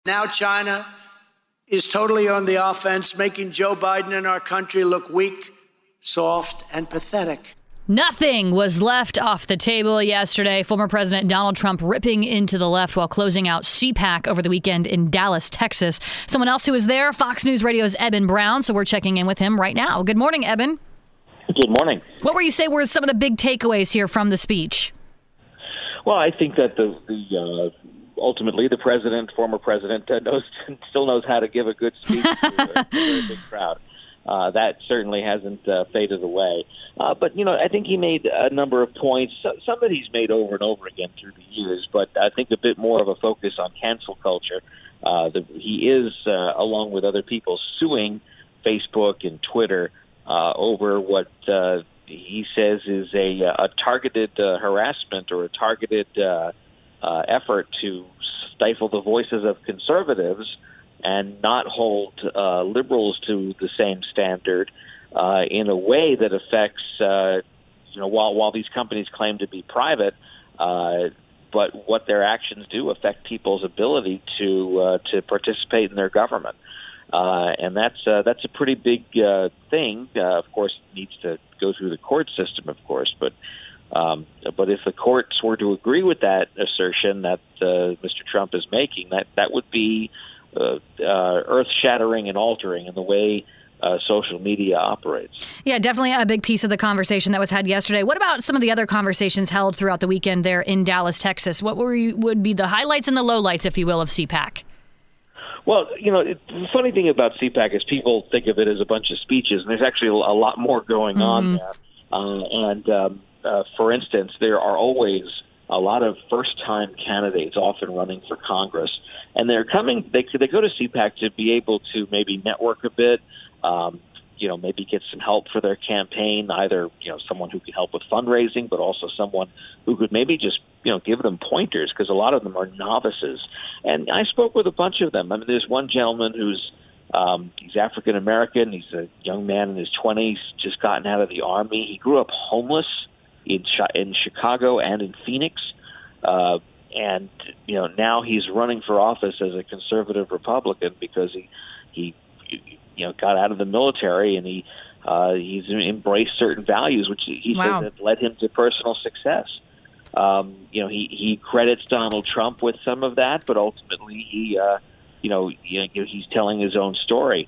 Now China is totally on the offense, making Joe Biden and our country look weak, soft, and pathetic. Nothing was left off the table yesterday. Former President Donald Trump ripping into the left while closing out CPAC over the weekend in Dallas, Texas. Someone else who was there, Fox News Radio's Eben Brown. So we're checking in with him right now. Good morning, Eben. Good morning. What were you say were some of the big takeaways here from the speech? Well, I think that ultimately the former president, still knows how to give a good speech to a very big crowd. That certainly hasn't faded away. But, I think he made a number of points. Some that he's made over and over again through the years, but I think a bit more of a focus on cancel culture. He is, along with other people, suing Facebook and Twitter over what he says is a targeted harassment or a targeted effort to stifle the voices of conservatives and not hold liberals to the same standard in a way that affects, while these companies claim to be private, but what their actions do affect people's ability to participate in their government. And that's a pretty big thing. Of course, it needs to go through the court system, of course, but if the courts were to agree with that assertion that Mr. Trump is making, that would be earth-shattering and altering in the way social media operates. Yeah, definitely a big piece of the conversation that was had yesterday. What about some of the other conversations held throughout the weekend there in Dallas, Texas? What would be the highlights and the lowlights, if you will, of CPAC? Well, the funny thing about CPAC is people think of it as a bunch of speeches, and there's actually a lot more going on there. For instance, there are always a lot of first-time candidates often running for Congress, and they're coming. They go to CPAC to be able to maybe network a bit, maybe get some help for their campaign. Either someone who can help with fundraising, but also someone who could maybe just give them pointers, because a lot of them are novices. And I spoke with a bunch of them. I mean, there's one gentleman who's he's African American. He's a young man in his 20s, just gotten out of the Army. He grew up homeless in Chicago and in Phoenix, and now he's running for office as a conservative Republican because he got out of the military, and he's embraced certain values which he says have led him to personal success. He credits Donald Trump with some of that, but ultimately he's telling his own story.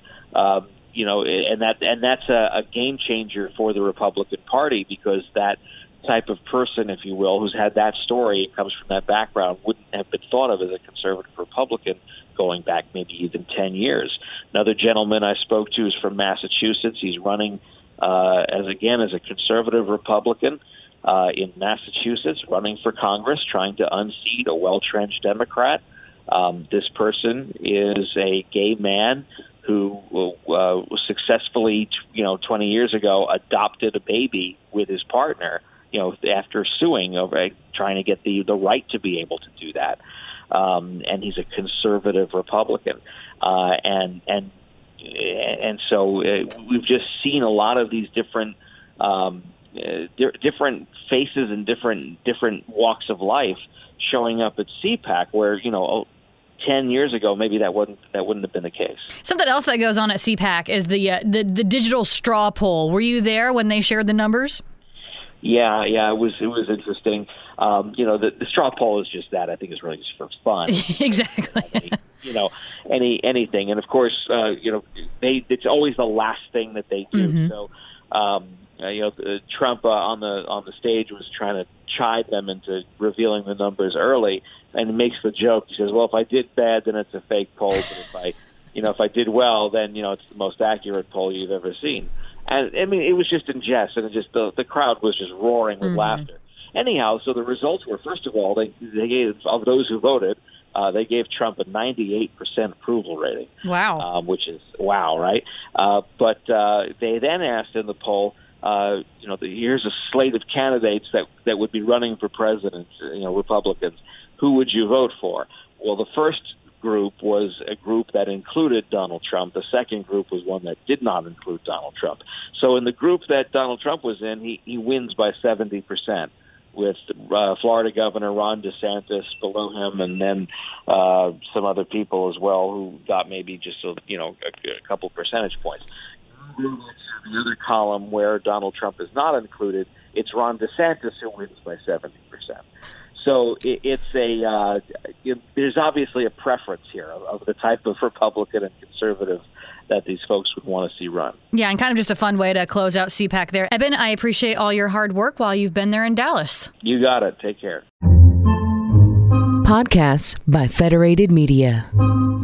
And that's a game changer for the Republican Party, because that type of person, if you will, who's had that story, comes from that background, wouldn't have been thought of as a conservative Republican going back maybe even 10 years. Another gentleman I spoke to is from Massachusetts. He's running as a conservative Republican in Massachusetts, running for Congress, trying to unseat a well-trenched Democrat. This person is a gay man who successfully, 20 years ago, adopted a baby with his partner, after suing over trying to get the right to be able to do that. And he's a conservative Republican. And so we've just seen a lot of these different different faces and different walks of life showing up at CPAC, where 10 years ago, maybe that wouldn't have been the case. Something else that goes on at CPAC is the digital straw poll. Were you there when they shared the numbers? Yeah, it was interesting. The straw poll is just that. I think it's really just for fun. Exactly. Anything, and of course, it's always the last thing that they do. Mm-hmm. So, Trump on the stage was trying to chide them into revealing the numbers early, and he makes the joke. He says, "Well, if I did bad, then it's a fake poll, but if I did well, then it's the most accurate poll you've ever seen." And I mean, it was just in jest, and the crowd was just roaring with laughter. Anyhow, so the results were, first of all, they gave, of those who voted, they gave Trump a 98% approval rating. Wow. Which is wow, right? But they then asked in the poll, here's a slate of candidates that would be running for president, Republicans. Who would you vote for? Well, the first group was a group that included Donald Trump. The second group was one that did not include Donald Trump. So in the group that Donald Trump was in, he wins by 70%. with Florida Governor Ron DeSantis below him, and then some other people as well who got maybe just a couple percentage points. The other column where Donald Trump is not included, it's Ron DeSantis who wins by 70%. So there's obviously a preference here of the type of Republican and conservative that these folks would want to see run. Yeah, and kind of just a fun way to close out CPAC there. Eben, I appreciate all your hard work while you've been there in Dallas. You got it. Take care. Podcasts by Federated Media.